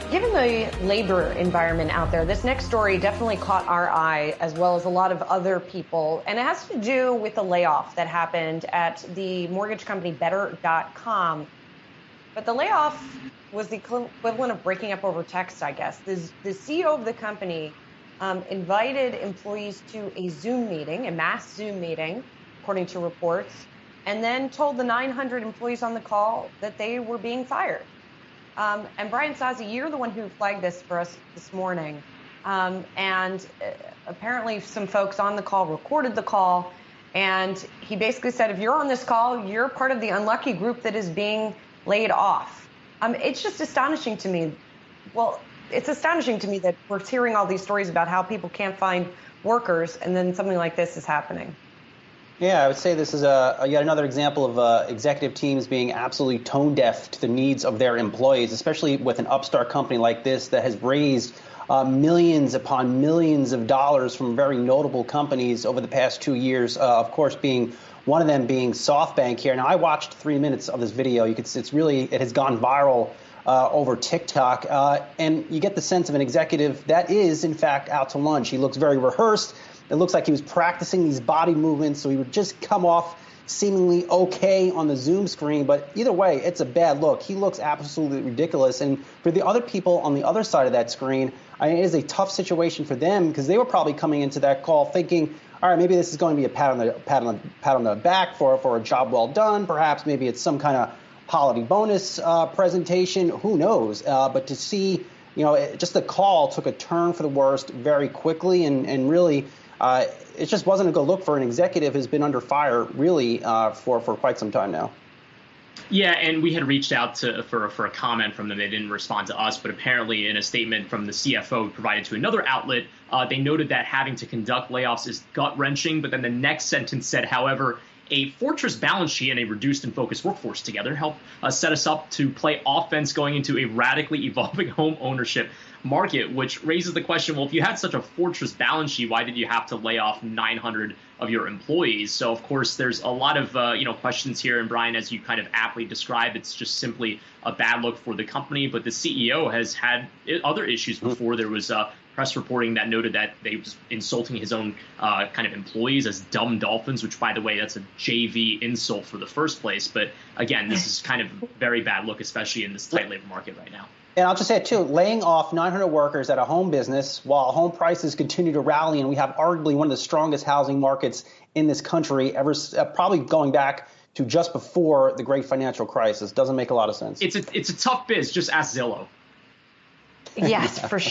Given the labor environment out there, this next story definitely caught our eye as well as a lot of other people. And it has to do with the layoff that happened at the mortgage company Better.com. But the layoff was the equivalent of breaking up over text, I guess. The CEO of the company invited employees to a Zoom meeting, a mass Zoom meeting, according to reports, and then told the 900 employees on the call that they were being fired. And Brian Sozzi, you're the one who flagged this for us this morning. And apparently some folks on the call recorded the call. And he basically said, if you're on this call, you're part of the unlucky group that is being laid off. It's just astonishing to me. Well, it's astonishing to me that we're hearing all these stories about how people can't find workers, and then something like this is happening. Yeah, I would say this is yet another example of executive teams being absolutely tone deaf to the needs of their employees, especially with an upstart company like this that has raised millions upon millions of dollars from very notable companies over the past 2 years, of course, being one of them being SoftBank here. Now, I watched 3 minutes of this video. It has gone viral over TikTok, and you get the sense of an executive that is, in fact, out to lunch. He looks very rehearsed. It looks like he was practicing these body movements, so he would just come off seemingly okay on the Zoom screen. But either way, it's a bad look. He looks absolutely ridiculous. And for the other people on the other side of that screen, it is a tough situation for them because they were probably coming into that call thinking, all right, maybe this is going to be a pat on the back for a job well done. Perhaps maybe it's some kind of holiday bonus presentation. Who knows? But to see, just the call took a turn for the worst very quickly, and really. It just wasn't a good look for an executive who's been under fire really for quite some time now. Yeah, and we had reached out for a comment from them. They didn't respond to us, but apparently in a statement from the CFO provided to another outlet, they noted that having to conduct layoffs is gut-wrenching, but then the next sentence said, however, a fortress balance sheet and a reduced and focused workforce together help set us up to play offense going into a radically evolving home ownership market, which raises the question, well, if you had such a fortress balance sheet, why did you have to lay off 900 of your employees? So, of course, there's a lot of questions here. And Brian, as you kind of aptly described, it's just simply a bad look for the company. But the CEO has had other issues before. There was press reporting that noted that they was insulting his own kind of employees as dumb dolphins, which, by the way, that's a JV insult for the first place. But again, this is kind of a very bad look, especially in this tight labor market right now. And I'll just say, too, laying off 900 workers at a home business while home prices continue to rally, and we have arguably one of the strongest housing markets in this country, probably going back to just before the great financial crisis, doesn't make a lot of sense. It's a tough biz. Just ask Zillow. Yes, for sure.